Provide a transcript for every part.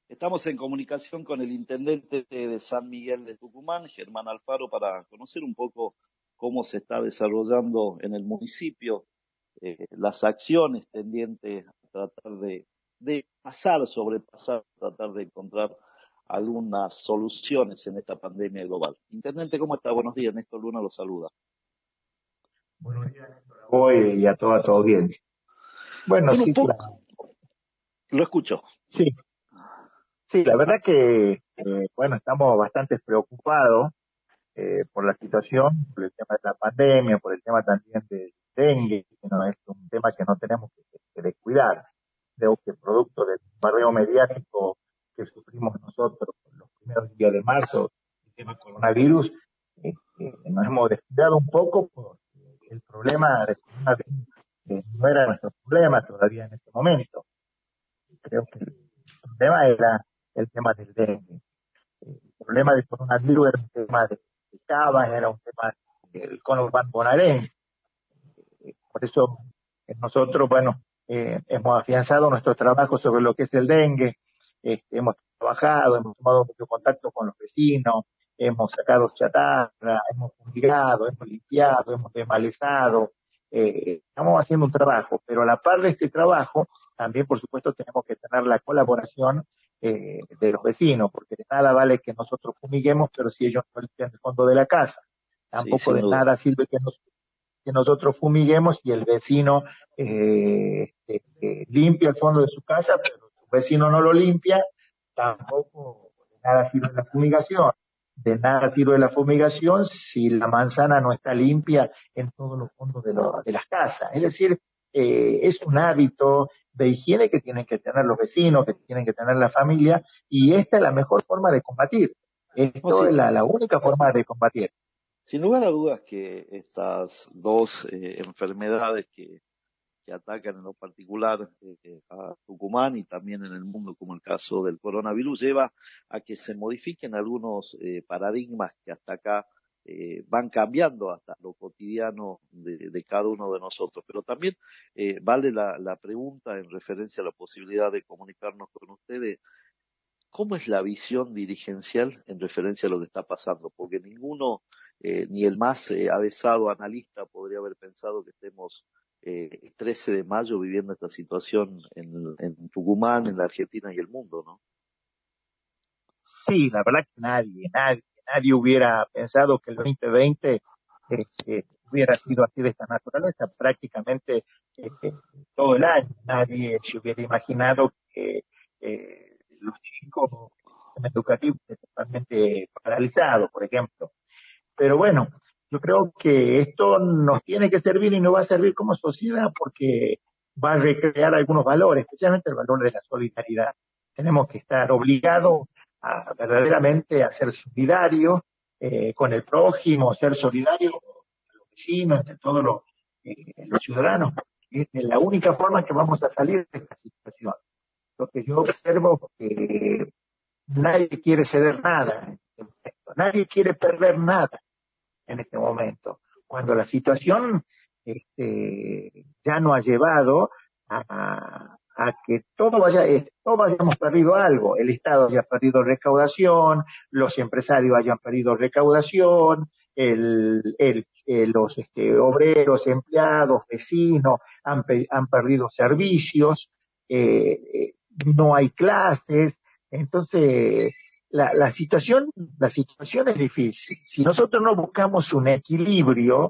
Estamos en comunicación con el intendente de San Miguel de Tucumán, Germán Alfaro, para conocer un poco cómo se está desarrollando en el municipio, las acciones tendientes a tratar de sobrepasar, tratar de encontrar algunas soluciones en esta pandemia global. Intendente, ¿cómo está? Buenos días, Néstor Luna lo saluda. Buenos días, Néstor. Hoy y a toda tu audiencia. Bueno, Bueno, un sí, poco, lo escucho. sí, sí, la verdad que, bueno, estamos bastante preocupados por la situación, por el tema de la pandemia, por el tema también del dengue, que no es un tema que no tenemos que descuidar. Creo que producto del bombardeo mediático que sufrimos nosotros los primeros días de marzo, el tema coronavirus, nos hemos descuidado un poco porque el problema del coronavirus no era nuestro problema todavía en este momento. Creo que el problema era el tema del dengue. El problema del coronavirus era un tema de Cava, era un tema del conurbano bonaerense. Por eso nosotros, bueno, hemos afianzado nuestro trabajo sobre lo que es el dengue. Hemos trabajado, hemos tomado mucho contacto con los vecinos, hemos sacado chatarra, hemos fumigado, hemos limpiado, hemos desmalezado. Estamos haciendo un trabajo, pero a la par de este trabajo, también, por supuesto, tenemos que tener la colaboración de los vecinos, porque de nada vale que nosotros fumiguemos, pero si ellos no limpian el fondo de la casa, Sí, tampoco sin de duda. nada sirve que nosotros fumiguemos y el vecino limpia el fondo de su casa, pero su vecino no lo limpia, tampoco de nada sirve la fumigación. De nada sirve la fumigación si la manzana no está limpia en todos los fondos de las casas. Es decir, es un hábito de higiene que tienen que tener los vecinos, que tienen que tener la familia, y esta es la mejor forma de combatir. No, Esto sí, es la única forma de combatir. sin lugar a dudas que estas dos enfermedades que atacan en lo particular a Tucumán y también en el mundo, como el caso del coronavirus, lleva a que se modifiquen algunos paradigmas que hasta acá van cambiando hasta lo cotidiano de cada uno de nosotros. Pero también vale la pregunta en referencia a la posibilidad de comunicarnos con ustedes. ¿Cómo es la visión dirigencial en referencia a lo que está pasando? Porque ninguno, ni el más avesado analista podría haber pensado que estemos 13 de mayo viviendo esta situación en Tucumán, en la Argentina y el mundo, ¿no? Sí, la verdad que nadie hubiera pensado que el 2020 hubiera sido así de esta naturaleza, prácticamente todo el año. Nadie se hubiera imaginado que los chicos el sistema educativo esté totalmente paralizado, por ejemplo. Pero bueno, yo creo que esto nos tiene que servir y nos va a servir como sociedad porque va a recrear algunos valores, especialmente el valor de la solidaridad. Tenemos que estar obligados a verdaderamente a ser solidarios con el prójimo, ser solidarios con los vecinos, de todos los ciudadanos. Es la única forma que vamos a salir de esta situación. Lo que yo observo es que nadie quiere ceder nada en este momento, nadie quiere perder nada en este momento, cuando la situación ya nos ha llevado a que todos hayamos perdido algo, el Estado haya perdido recaudación, los empresarios hayan perdido recaudación, los obreros, empleados, vecinos han perdido servicios, no hay clases, entonces la situación es difícil. Si nosotros no buscamos un equilibrio,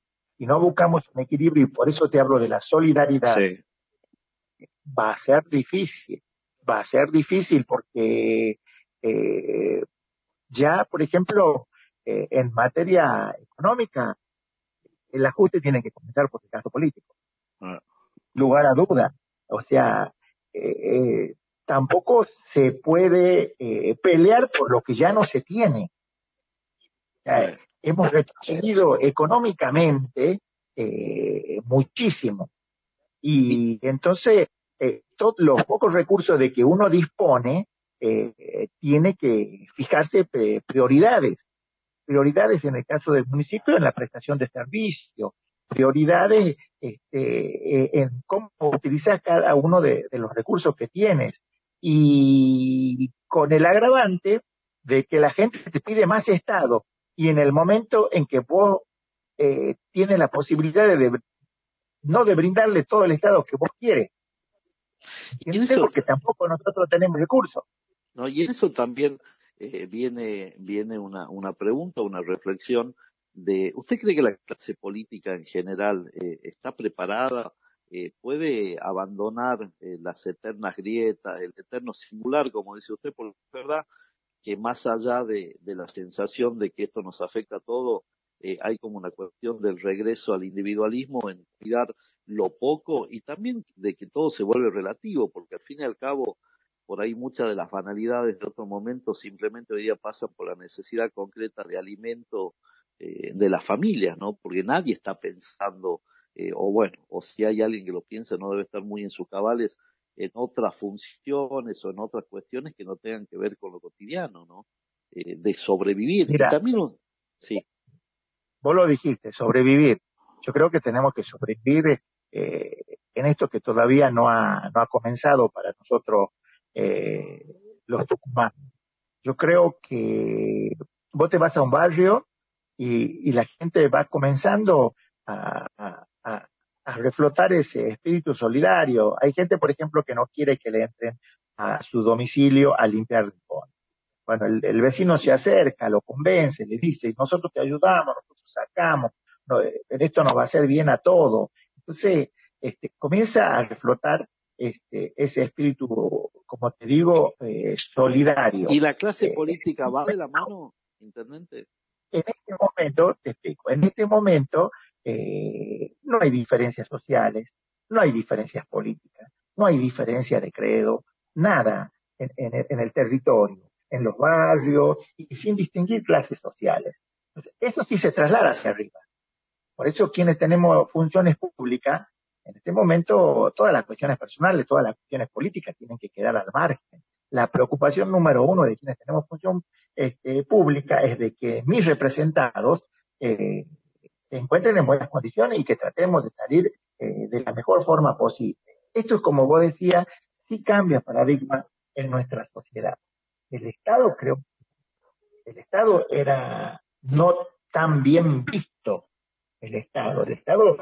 y por eso te hablo de la solidaridad, Sí. va a ser difícil. Va a ser difícil porque eh, ya, por ejemplo, en materia económica, el ajuste tiene que comenzar por el caso político. Ah, Lugar a duda. O sea, tampoco se puede pelear por lo que ya no se tiene. sí. Hemos retrocedido económicamente muchísimo. Y, Y entonces, todos los pocos recursos de que uno dispone, tiene que fijarse prioridades en el caso del municipio en la prestación de servicios, prioridades en cómo utilizar cada uno de los recursos que tienes. Y con el agravante de que la gente te pide más Estado, y en el momento en que vos tienes la posibilidad no de brindarle todo el Estado que vos quieres, Y en ¿entiendes? eso, Porque tampoco nosotros tenemos recursos. ¿no? Y en eso también viene una pregunta, una reflexión de, ¿usted cree que la clase política en general está preparada, puede abandonar las eternas grietas, el eterno singular, como dice usted? Por verdad que más allá de la sensación de que esto nos afecta a todos, hay como una cuestión del regreso al individualismo, en cuidar lo poco y también de que todo se vuelve relativo, porque al fin y al cabo, por ahí muchas de las banalidades de otros momentos simplemente hoy día pasan por la necesidad concreta de alimento de las familias, ¿no? Porque nadie está pensando, o bueno, o si hay alguien que lo piensa, no debe estar muy en sus cabales en otras funciones o en otras cuestiones que no tengan que ver con lo cotidiano, ¿no? De sobrevivir. Y Mira, también, sí, vos lo dijiste, sobrevivir. Yo creo que tenemos que sobrevivir eh, en esto que todavía no ha comenzado para nosotros eh, los tucumanos. Yo creo que vos te vas a un barrio y la gente va comenzando a reflotar ese espíritu solidario. Hay gente, por ejemplo, que no quiere que le entren a su domicilio a limpiar rincones. Bueno, el vecino se acerca, lo convence, le dice, nosotros te ayudamos, nosotros sacamos, no, esto nos va a hacer bien a todos. Entonces, comienza a reflotar ese espíritu, como te digo, solidario. y la clase Eh, política va de la mano, intendente. en este momento, te explico, en este momento no hay diferencias sociales, no hay diferencias políticas, no hay diferencia de credo, nada en el territorio, en los barrios y sin distinguir clases sociales. Entonces, eso sí se traslada hacia arriba. Por eso quienes tenemos funciones públicas, en este momento todas las cuestiones personales, todas las cuestiones políticas tienen que quedar al margen. La preocupación número uno de quienes tenemos función pública es de que mis representados eh, se encuentren en buenas condiciones y que tratemos de salir de la mejor forma posible. Esto es, como vos decías, sí cambia paradigma en nuestra sociedad. El Estado, creo, el Estado era no tan bien visto el Estado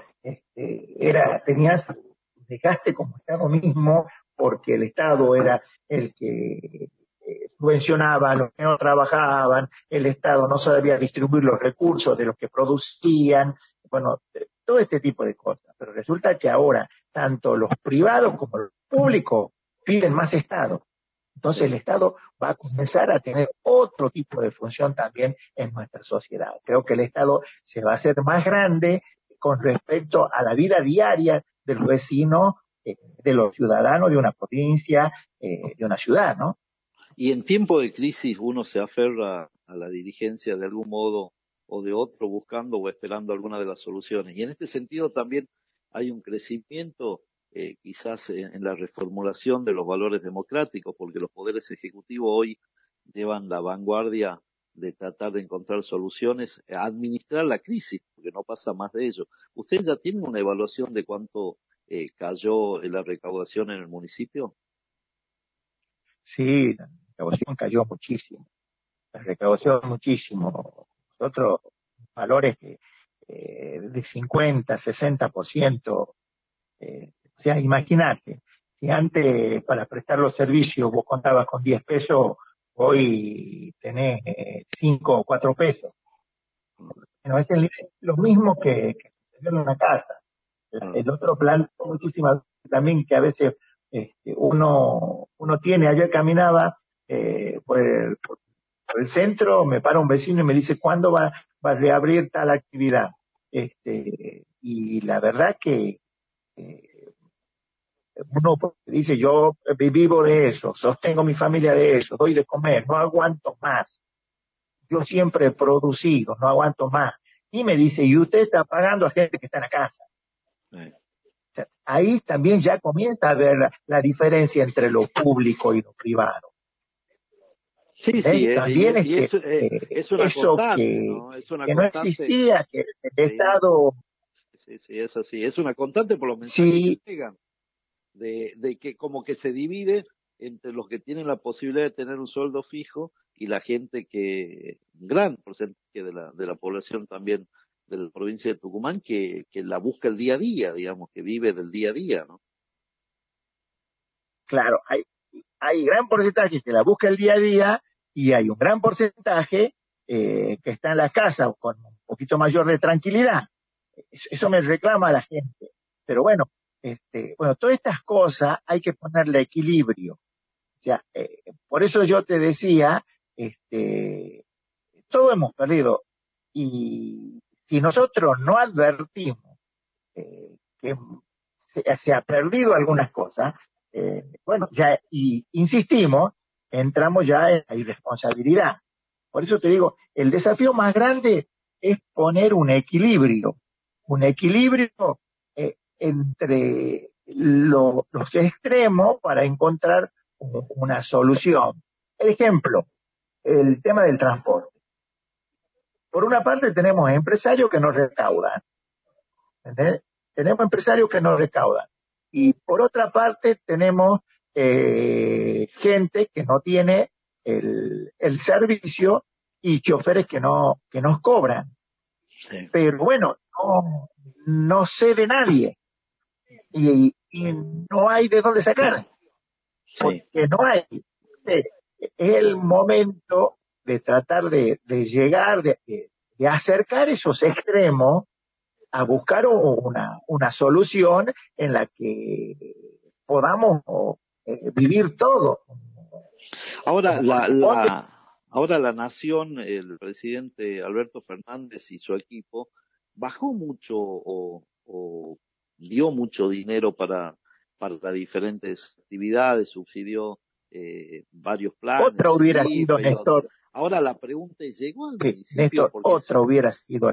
tenía su desgaste como Estado mismo, porque el Estado era el que subvencionaba a los que no trabajaban, el Estado no sabía distribuir los recursos de los que producían, bueno, todo este tipo de cosas. Pero resulta que ahora tanto los privados como los públicos piden más Estado. Entonces el Estado va a comenzar a tener otro tipo de función también en nuestra sociedad. Creo que el Estado se va a hacer más grande con respecto a la vida diaria de los vecinos, de los ciudadanos de una provincia, de una ciudad, ¿no? Y en tiempo de crisis uno se aferra a la dirigencia de algún modo o de otro, buscando o esperando alguna de las soluciones. Y en este sentido también hay un crecimiento quizás en la reformulación de los valores democráticos, porque los poderes ejecutivos hoy llevan la vanguardia de tratar de encontrar soluciones, a administrar la crisis, porque no pasa más de ello. ¿Usted ya tiene una evaluación de cuánto cayó en la recaudación en el municipio? Sí, la recaudación cayó muchísimo, la recaudación muchísimo. Nosotros, valores que, de 50, 60%, o sea, imagínate, si antes para prestar los servicios vos contabas con 10 pesos, hoy tenés 5 o 4 pesos. Bueno, lo mismo que sucedió en una casa. Ah, El otro plan, muchísimas también que a veces uno tiene, ayer caminaba por el centro, me para un vecino y me dice, ¿cuándo va a reabrir tal actividad? Y la verdad que eh, uno dice, yo vivo de eso, sostengo mi familia de eso, doy de comer, no aguanto más. Yo siempre he producido, no aguanto más. Y me dice, y usted está pagando a gente que está en la casa. eh. O sea, ahí también ya comienza a ver la diferencia entre lo público y lo privado. Sí, sí, ¿Ves? También es una eso constante, ¿no? Es una que no constante, existía, que el sí, Estado sí, sí, es así. Es una constante por los mensajes que sí, llegan, de que como que se divide entre los que tienen la posibilidad de tener un sueldo fijo y la gente un gran porcentaje de la población también de la provincia de Tucumán que la busca el día a día, digamos, que vive del día a día, ¿no? Claro, hay gran porcentaje que la busca el día a día y hay un gran porcentaje que está en la casa con un poquito mayor de tranquilidad. Eso me reclama la gente. Pero bueno, bueno, todas estas cosas hay que ponerle equilibrio. O sea, por eso yo te decía, todo hemos perdido. Y si nosotros no advertimos que se ha perdido algunas cosas, bueno, ya, y insistimos, entramos ya en la irresponsabilidad. Por eso te digo, el desafío más grande es poner un equilibrio entre los extremos para encontrar una solución. Ejemplo, el tema del transporte. Por una parte tenemos empresarios que no recaudan, ¿entendés? Tenemos empresarios que no recaudan. Y por otra parte tenemos gente que no tiene el servicio y choferes que nos cobran. Sí. Pero bueno, no sé de nadie y no hay de dónde sacar, porque no hay. Es el momento de tratar de llegar, de acercar esos extremos a buscar una solución en la que podamos vivir todo. Ahora, ahora la nación, el presidente Alberto Fernández y su equipo, bajó mucho o dio mucho dinero para diferentes actividades, subsidió varios planes. Otra hubiera sido, Néstor. Ahora la pregunta es, ¿llegó al municipio? Néstor, otra hubiera sido.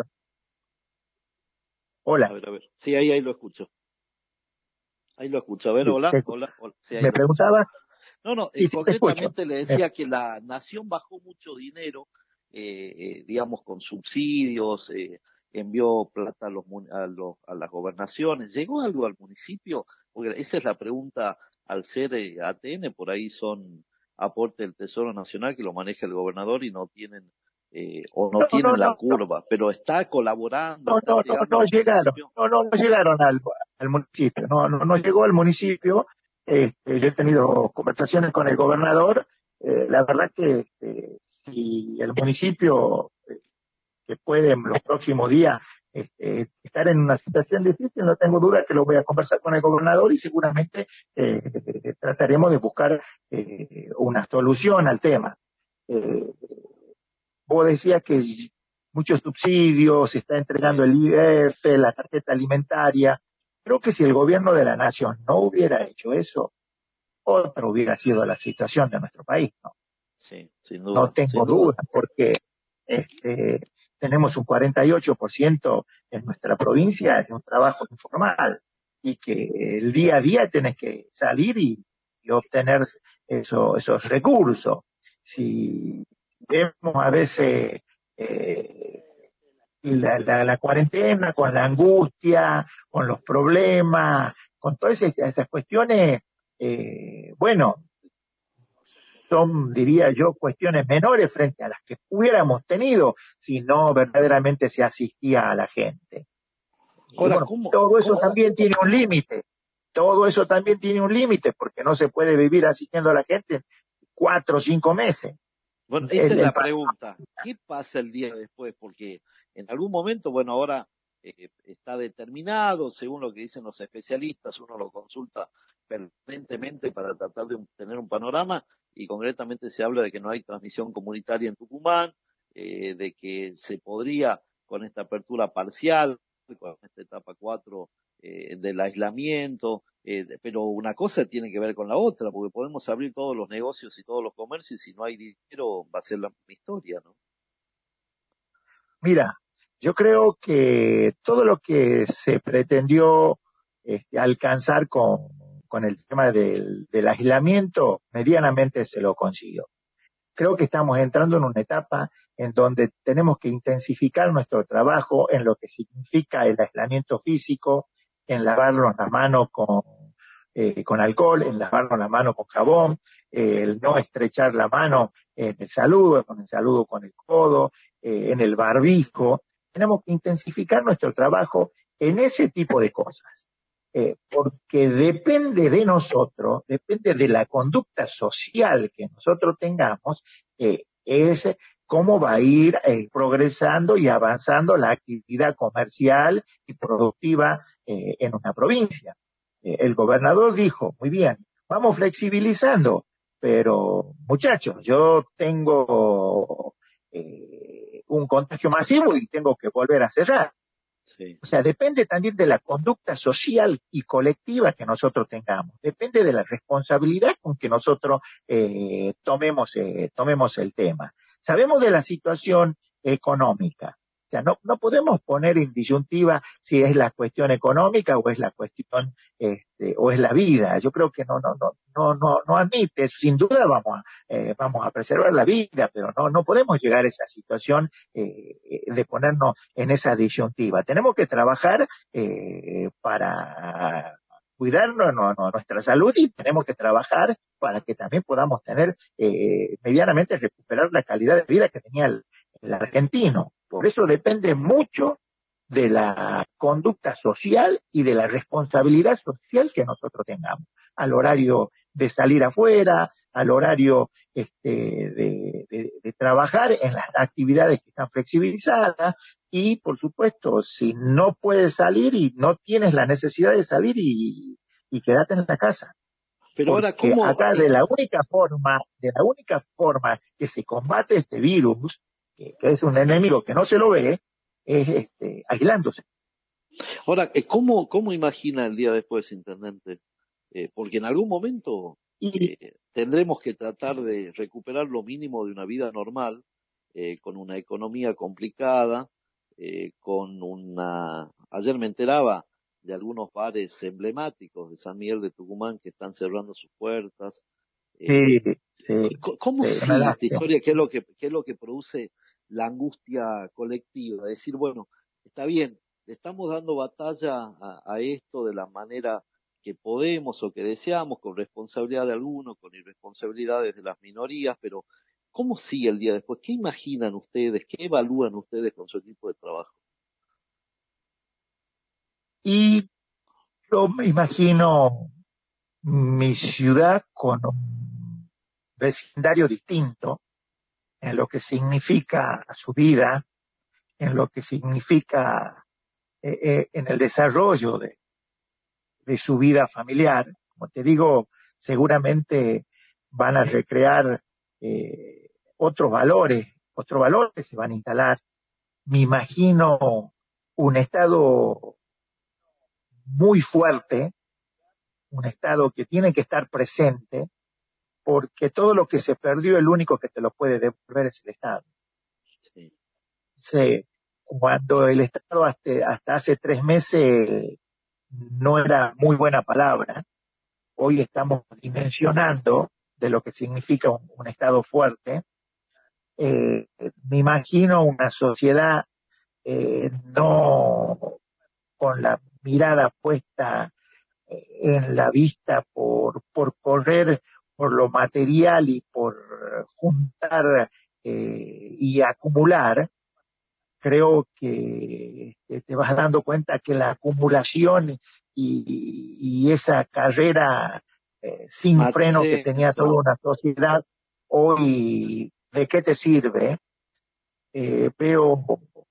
Hola. A ver. Sí, ahí lo escucho. Ahí lo escucho. A ver, hola. Sí, ¿me preguntaba? No, sí, concretamente le decía que la nación bajó mucho dinero, digamos, con subsidios, envió plata a las gobernaciones. ¿Llegó algo al municipio? Porque esa es la pregunta al ser ATN, por ahí son aporte del Tesoro Nacional que lo maneja el gobernador y no tienen tienen la curva, pero está colaborando. No llegaron al municipio, no llegó al municipio. Yo he tenido conversaciones con el gobernador. La verdad que si el municipio que puede en los próximos días estar en una situación difícil, no tengo duda que lo voy a conversar con el gobernador y seguramente trataremos de buscar una solución al tema. Vos decías que muchos subsidios, se está entregando el IEF, la tarjeta alimentaria. Creo que si el gobierno de la nación no hubiera hecho eso, otra hubiera sido la situación de nuestro país, ¿no? Sí, sin duda. No tengo duda, porque tenemos un 48% en nuestra provincia de un trabajo informal y que el día a día tenés que salir y obtener esos recursos. Si vemos a veces la cuarentena con la angustia, con los problemas, con todas esas cuestiones, bueno, son, diría yo, cuestiones menores frente a las que hubiéramos tenido si no verdaderamente se asistía a la gente. Ahora, bueno, todo eso también tiene un límite. Todo eso también tiene un límite, porque no se puede vivir asistiendo a la gente 4 o 5 meses. Bueno, esa es la pregunta. ¿Qué pasa el día después? Porque en algún momento, bueno, ahora está determinado, según lo que dicen los especialistas, uno lo consulta permanentemente para tratar de tener un panorama, y concretamente se habla de que no hay transmisión comunitaria en Tucumán, de que se podría, con esta apertura parcial, con esta etapa 4 del aislamiento, pero una cosa tiene que ver con la otra, porque podemos abrir todos los negocios y todos los comercios y si no hay dinero va a ser la misma historia, ¿no? Mira, yo creo que todo lo que se pretendió alcanzar con el tema del aislamiento, medianamente se lo consiguió. Creo que estamos entrando en una etapa en donde tenemos que intensificar nuestro trabajo en lo que significa el aislamiento físico, en lavarnos las manos con alcohol, en lavarnos la mano con jabón, el no estrechar la mano en el saludo con el codo, en el barbijo. Tenemos que intensificar nuestro trabajo en ese tipo de cosas, porque depende de nosotros, depende de la conducta social que nosotros tengamos, es cómo va a ir progresando y avanzando la actividad comercial y productiva en una provincia. El gobernador dijo, muy bien, vamos flexibilizando, pero muchachos, yo tengo un contagio masivo y tengo que volver a cerrar. Sí. O sea, depende también de la conducta social y colectiva que nosotros tengamos, depende de la responsabilidad con que nosotros tomemos el tema. Sabemos de la situación económica, o sea, no podemos poner en disyuntiva si es la cuestión económica o es la cuestión, o es la vida. Yo creo que no admite, sin duda vamos a preservar la vida, pero no podemos llegar a esa situación de ponernos en esa disyuntiva. Tenemos que trabajar para cuidarnos nuestra salud y tenemos que trabajar para que también podamos tener medianamente recuperar la calidad de vida que tenía el argentino. Por eso depende mucho de la conducta social y de la responsabilidad social que nosotros tengamos al horario de salir afuera, al horario de trabajar en las actividades que están flexibilizadas y, por supuesto, si no puedes salir y no tienes la necesidad de salir y quédate en la casa. Pero ahora, Porque ¿cómo? acá de la única forma que se combate este virus, que es un enemigo que no se lo ve, es aislándose. Ahora, ¿cómo imagina el día después, intendente? Porque en algún momento Y tendremos que tratar de recuperar lo mínimo de una vida normal, con una economía complicada, Ayer me enteraba de algunos bares emblemáticos de San Miguel de Tucumán que están cerrando sus puertas. sí, Eh, sí, ¿Cómo sí, una sigue esta lástima. historia? ¿Qué es lo que produce la angustia colectiva? Decir, bueno, está bien, le estamos dando batalla a esto de la manera que podemos o que deseamos, con responsabilidad de algunos, con irresponsabilidades de las minorías, pero ¿cómo sigue el día después? ¿Qué imaginan ustedes? ¿Qué evalúan ustedes con su equipo de trabajo? Y yo me imagino mi ciudad con un vecindario distinto en lo que significa su vida, en lo que significa en el desarrollo de su vida familiar. Como te digo, seguramente van a recrear eh, otros valores se van a instalar. Me imagino un estado muy fuerte, un estado que tiene que estar presente, porque todo lo que se perdió, el único que te lo puede devolver es el Estado. Sí. Sí, cuando el Estado hasta hace 3 meses no era muy buena palabra, hoy estamos dimensionando de lo que significa un Estado fuerte. Me imagino una sociedad no con la mirada puesta en la vista por correr por lo material y por juntar y acumular. Creo que te vas dando cuenta que la acumulación y esa carrera sin freno que Sí, tenía sí. toda una sociedad, hoy, ¿de qué te sirve? Veo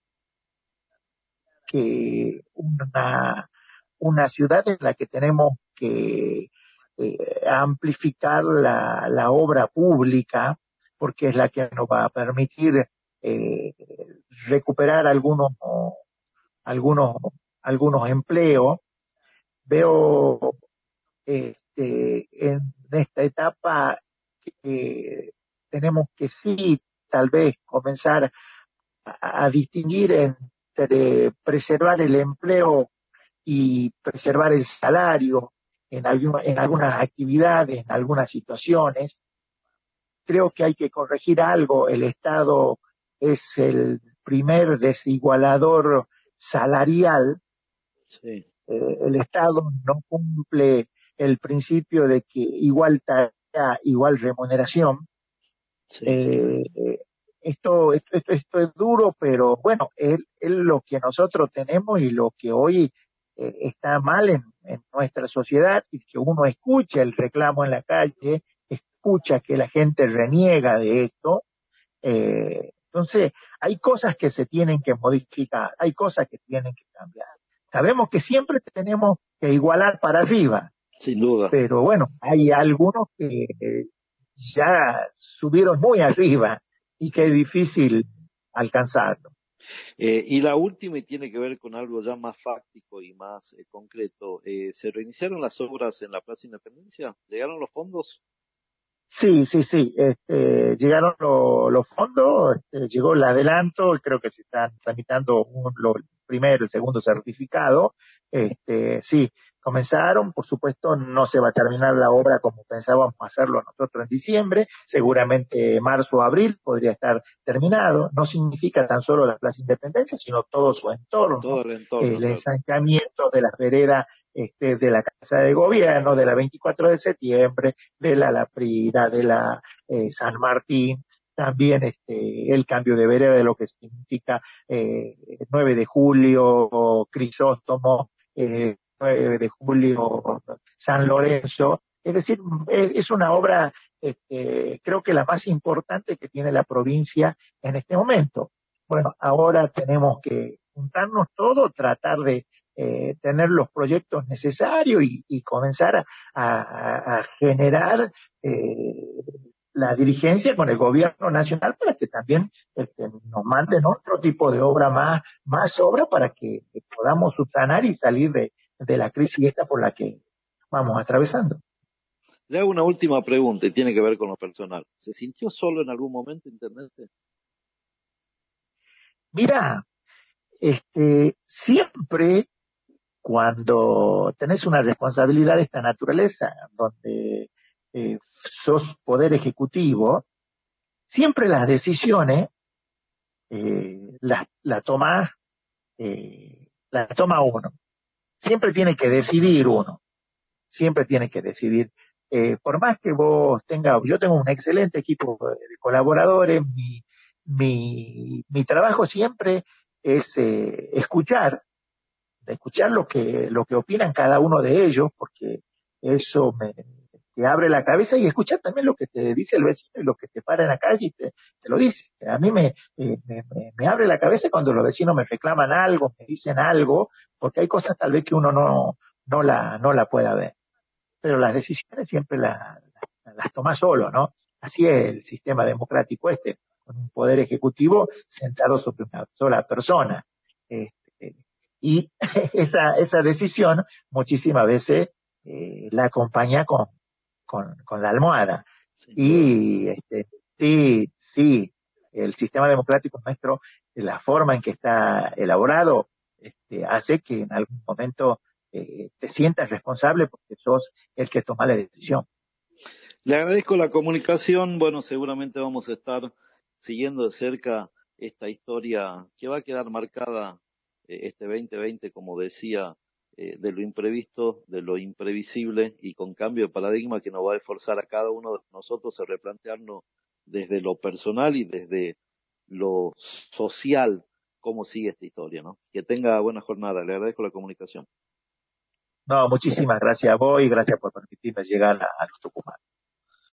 que una ciudad en la que tenemos que amplificar la obra pública, porque es la que nos va a permitir eh, recuperar algunos, algunos empleos. Veo en esta etapa que tenemos que sí, tal vez comenzar a distinguir entre preservar el empleo y preservar el salario en algunas actividades, en algunas situaciones. Creo que hay que corregir algo. El Estado es el primer desigualador salarial. Sí. El Estado no cumple el principio de que igual tarea, igual remuneración. Sí. Esto es duro, pero bueno, es lo que nosotros tenemos y lo que hoy está mal en nuestra sociedad, y que uno escucha el reclamo en la calle, escucha que la gente reniega de esto. Entonces, hay cosas que se tienen que modificar, hay cosas que tienen que cambiar. Sabemos que siempre tenemos que igualar para arriba, Sin duda. pero bueno, hay algunos que ya subieron muy arriba y que es difícil alcanzarlo. Y la última, y tiene que ver con algo ya más fáctico y más concreto. ¿Se reiniciaron las obras en la Plaza Independencia? ¿Llegaron los fondos? Sí, sí, sí. Llegaron los fondos, llegó el adelanto, creo que se están tramitando el primero, el segundo certificado. Sí, comenzaron, por supuesto, no se va a terminar la obra como pensábamos hacerlo nosotros en diciembre, seguramente marzo o abril podría estar terminado. No significa tan solo la Plaza Independencia, sino todo su entorno, Todo el entorno, el claro. ensanchamiento de las veredas de la Casa de Gobierno, de la 24 de septiembre, de la Laprida, de la San Martín, también el cambio de vereda, de lo que significa 9 de julio, Crisóstomo, 9 de julio, San Lorenzo. Es decir, es una obra, creo que la más importante que tiene la provincia en este momento. Bueno, ahora tenemos que juntarnos todos, tratar de tener los proyectos necesarios y comenzar a generar eh, la dirigencia con el gobierno nacional para que también nos manden otro tipo de obra más obra para que podamos subsanar y salir de la crisis esta por la que vamos atravesando. Le hago una última pregunta y tiene que ver con lo personal. ¿Se sintió solo en algún momento, intendente? Mira, siempre cuando tenés una responsabilidad de esta naturaleza, donde sos poder ejecutivo, siempre las decisiones la toma uno. Siempre tiene que decidir uno. Siempre tiene que decidir. Por más que vos tengas, yo tengo un excelente equipo de colaboradores, mi trabajo siempre es escuchar lo que opinan cada uno de ellos, porque eso te abre la cabeza, y escuchar también lo que te dice el vecino y lo que te para en la calle y te lo dice. A mí me abre la cabeza cuando los vecinos me reclaman algo, me dicen algo, porque hay cosas tal vez que uno no la pueda ver. Pero las decisiones siempre las toma solo, ¿no? Así es el sistema democrático con un poder ejecutivo sentado sobre una sola persona. Este, y esa decisión muchísimas veces la acompaña con la almohada. Sin duda. Y sí, sí, el sistema democrático nuestro, la forma en que está elaborado, hace que en algún momento te sientas responsable porque sos el que toma la decisión. Le agradezco la comunicación. Bueno, seguramente vamos a estar siguiendo de cerca esta historia que va a quedar marcada este 2020, como decía, de lo imprevisto, de lo imprevisible y con cambio de paradigma que nos va a esforzar a cada uno de nosotros a replantearnos desde lo personal y desde lo social cómo sigue esta historia, ¿no? Que tenga buena jornada. Le agradezco la comunicación. No, muchísimas gracias a vos y gracias por permitirme llegar a los Tucumán.